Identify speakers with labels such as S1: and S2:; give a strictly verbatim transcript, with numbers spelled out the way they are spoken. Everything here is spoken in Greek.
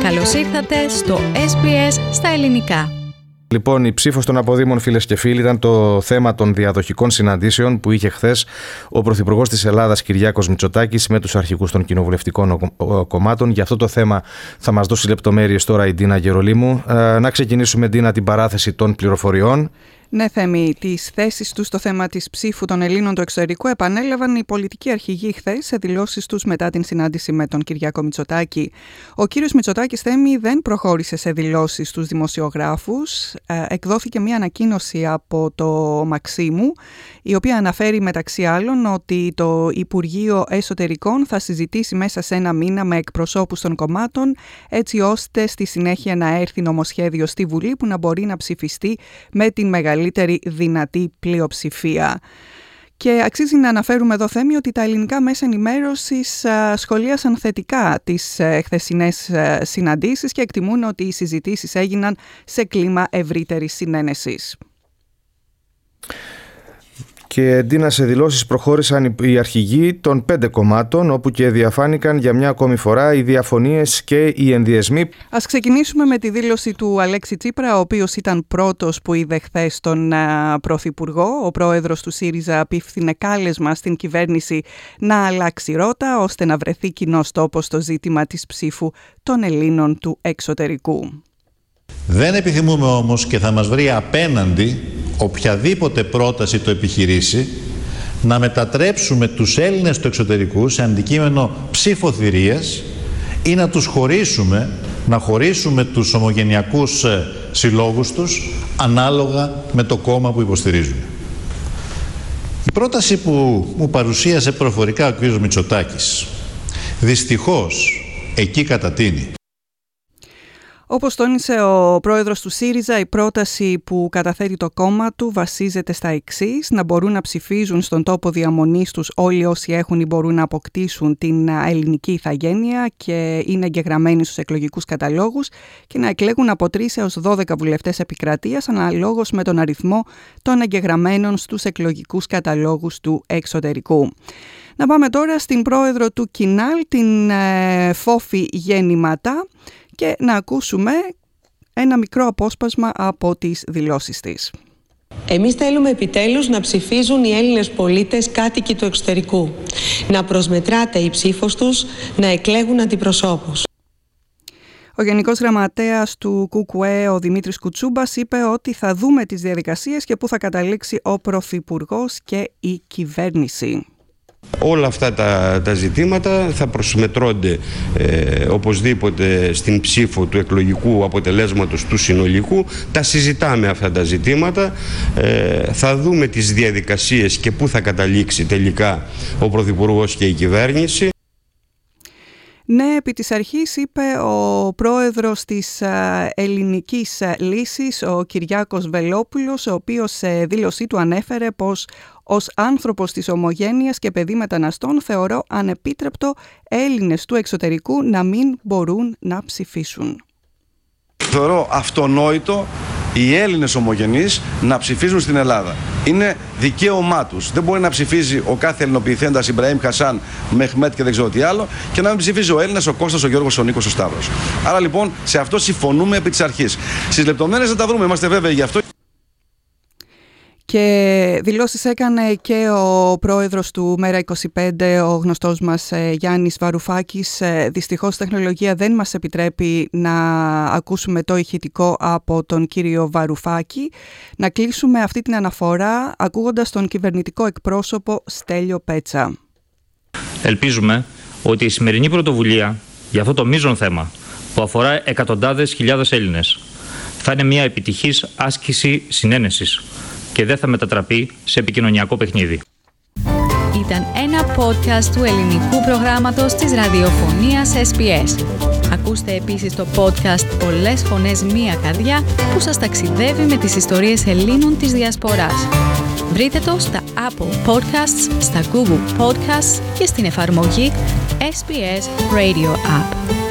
S1: Καλώς ήρθατε στο ες μπι ες στα ελληνικά.
S2: Λοιπόν, η ψήφος των αποδήμων, φίλες και φίλοι, ήταν το θέμα των διαδοχικών συναντήσεων που είχε χθες ο Πρωθυπουργός της Ελλάδας Κυριάκος Μητσοτάκης με τους αρχηγούς των κοινοβουλευτικών κομμάτων. Για αυτό το θέμα θα μας δώσει λεπτομέρειες τώρα η Ντίνα Γερολίμου. Να ξεκινήσουμε, Ντίνα, την παράθεση των πληροφοριών.
S3: Ναι, Θέμη, τις θέσεις τους στο θέμα της ψήφου των Ελλήνων του εξωτερικού επανέλαβαν οι πολιτικοί αρχηγοί χθες σε δηλώσεις τους μετά την συνάντηση με τον Κυριάκο Μητσοτάκη. Ο κύριος Μητσοτάκης, Θέμη, δεν προχώρησε σε δηλώσεις στους δημοσιογράφους. Ε, εκδόθηκε μια ανακοίνωση από το Μαξίμου, η οποία αναφέρει μεταξύ άλλων ότι το Υπουργείο Εσωτερικών θα συζητήσει μέσα σε ένα μήνα με εκπροσώπους των κομμάτων, έτσι ώστε στη συνέχεια να έρθει νομοσχέδιο στη Βουλή που να μπορεί να ψηφιστεί με την μεγαλύτερη δυνατή πλειοψηφία. Και αξίζει να αναφέρουμε εδώ, Θέμη, ότι τα ελληνικά μέσα ενημέρωσης σχολίασαν θετικά τις χθεσινές συναντήσεις και εκτιμούν ότι οι συζητήσεις έγιναν σε κλίμα ευρύτερης συνένεσης.
S2: Και Ντίνα, σε δηλώσεις προχώρησαν οι αρχηγοί των πέντε κομμάτων, όπου και διαφάνηκαν για μια ακόμη φορά οι διαφωνίες και οι ενδιασμοί.
S3: Ας ξεκινήσουμε με τη δήλωση του Αλέξη Τσίπρα, ο οποίος ήταν πρώτος που είδε χθες τον uh, Πρωθυπουργό. Ο πρόεδρος του ΣΥΡΙΖΑ απίφθινε κάλεσμα στην κυβέρνηση να αλλάξει ρότα, ώστε να βρεθεί κοινός τόπος στο ζήτημα της ψήφου των Ελλήνων του εξωτερικού.
S4: Δεν επιθυμούμε όμως, και θα μας βρει απέναντι οποιαδήποτε πρόταση το επιχειρήσει, να μετατρέψουμε τους Έλληνες του εξωτερικού σε αντικείμενο ψηφοθυρίας ή να τους χωρίσουμε, να χωρίσουμε τους ομογενειακούς συλλόγους τους ανάλογα με το κόμμα που υποστηρίζουν. Η πρόταση που μου παρουσίασε προφορικά ο κ. Μητσοτάκης δυστυχώς εκεί κατατείνει.
S3: Όπως τόνισε ο πρόεδρος του ΣΥΡΙΖΑ, η πρόταση που καταθέτει το κόμμα του βασίζεται στα εξής: να μπορούν να ψηφίζουν στον τόπο διαμονής τους όλοι όσοι έχουν ή μπορούν να αποκτήσουν την ελληνική ηθαγένεια και είναι εγγεγραμμένοι στους εκλογικούς καταλόγους, και να εκλέγουν από τρεις έως δώδεκα βουλευτές επικρατείας αναλόγως με τον αριθμό των εγγεγραμμένων στους εκλογικούς καταλόγους του εξωτερικού. Να πάμε τώρα στην πρόεδρο του Κινάλ, την ε, Φόφη Γέννηματα, και να ακούσουμε ένα μικρό απόσπασμα από τις δηλώσεις της.
S5: Εμείς θέλουμε επιτέλους να ψηφίζουν οι Έλληνες πολίτες κάτοικοι του εξωτερικού. Να προσμετράται η ψήφος τους, να εκλέγουν αντιπροσώπους.
S3: Ο Γενικός Γραμματέας του ΚΚΕ, ο Δημήτρης Κουτσούμπας, είπε ότι θα δούμε τις διαδικασίες και πού θα καταλήξει ο Πρωθυπουργός και η κυβέρνηση.
S6: Όλα αυτά τα, τα ζητήματα θα προσμετρώνται ε, οπωσδήποτε στην ψήφο του εκλογικού αποτελέσματος του συνολικού. Τα συζητάμε αυτά τα ζητήματα, ε, θα δούμε τις διαδικασίες και πού θα καταλήξει τελικά ο Πρωθυπουργός και η κυβέρνηση.
S3: Ναι, επί της αρχής, είπε ο πρόεδρος της Ελληνικής Λύσης, ο Κυριάκος Βελόπουλος, ο οποίος σε δήλωσή του ανέφερε πως ως άνθρωπος της ομογένειας και παιδί μεταναστών θεωρώ ανεπίτρεπτο Έλληνες του εξωτερικού να μην μπορούν να ψηφίσουν.
S7: Θεωρώ αυτονόητο οι Έλληνες ομογενείς να ψηφίζουν στην Ελλάδα. Είναι δικαίωμά τους. Δεν μπορεί να ψηφίζει ο κάθε ελληνοποιηθέντας Ιμπραήμ Χασάν, Μεχμέτ και δεν ξέρω τι άλλο, και να μην ψηφίζει ο Έλληνας, ο Κώστας, ο Γιώργος, ο Νίκος, ο Σταύρος. Άρα λοιπόν σε αυτό συμφωνούμε επί της αρχής. Στις λεπτομέρειες θα τα βρούμε, είμαστε βέβαιοι γι' αυτό.
S3: Και δηλώσεις έκανε και ο πρόεδρος του Μέρα είκοσι πέντε, ο γνωστός μας Γιάννης Βαρουφάκης. Δυστυχώς η τεχνολογία δεν μας επιτρέπει να ακούσουμε το ηχητικό από τον κύριο Βαρουφάκη. Να κλείσουμε αυτή την αναφορά ακούγοντας τον κυβερνητικό εκπρόσωπο Στέλιο Πέτσα.
S8: Ελπίζουμε ότι η σημερινή πρωτοβουλία για αυτό το μείζον θέμα που αφορά εκατοντάδες χιλιάδες Έλληνες θα είναι μια επιτυχής άσκηση συνένεσης και δεν θα μετατραπεί σε επικοινωνιακό παιχνίδι.
S1: Ήταν ένα podcast του ελληνικού προγράμματος της ραδιοφωνίας ες μπι ες. Ακούστε επίσης το podcast «Πολλές φωνές, μία καρδιά» που σας ταξιδεύει με τις ιστορίες Ελλήνων της Διασποράς. Βρείτε το στα Apple Podcasts, στα Google Podcasts και στην εφαρμογή ες μπι ες Radio App.